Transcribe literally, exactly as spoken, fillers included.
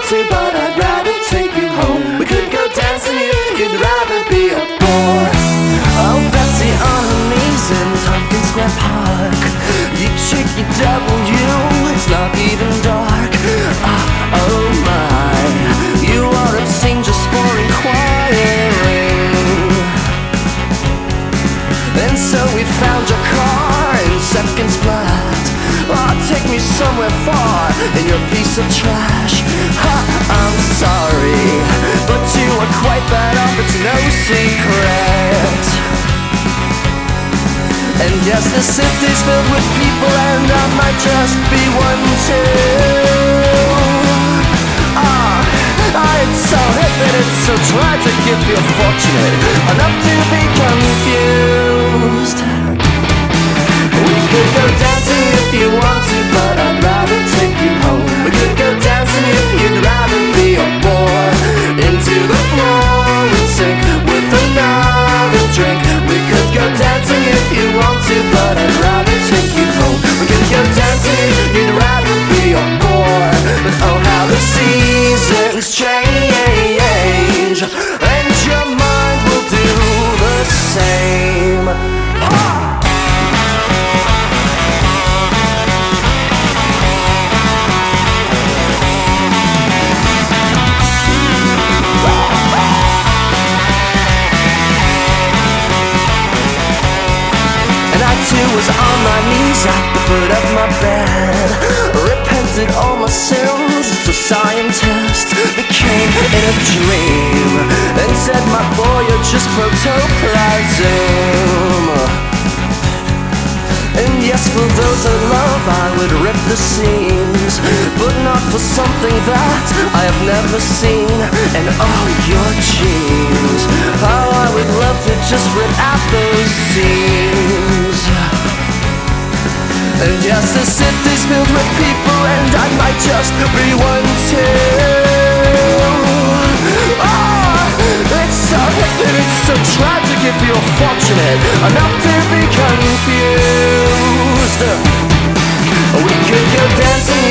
to, but I'd rather take you home. We could go dancing if you'd rather be a bore. Oh, Betsy on her knees in Tompkins Square Park. You chick, you double, you, it's not even dark. Ah, oh my, you are obscene just for inquiring. And so we found your car in seconds flat. Oh, take me somewhere far in your piece of trash. Ha, I'm sorry, but you are quite bad off, it's no secret. And yes, the city's filled with people, and I might just be one too. Ah, ah, it's so hip and it's so tragic if you're fortunate enough to be confused. We could go dancing if you want to, but I'd rather take you home. We could go dancing if you'd rather be a bore. Into the floor and sink with another drink. We could go dancing if you want to, but I'd rather take you home. We could go dancing if you'd rather be a bore. But oh, how the seasons change, and your mind will do the same. Ha! Was on my knees at the foot of my bed, repented all my sins. The scientist became in a dream and said, my boy, you're just protoplasm. And yes, for those I love I would rip the seams, but not for something that I have never seen. And oh, your jeans, how I would love to just rip out those seams. And yes, the city's filled with people, and I might just be one too. Ah, it's so hip and it's so tragic if you're fortunate enough to be confused. We could go dancing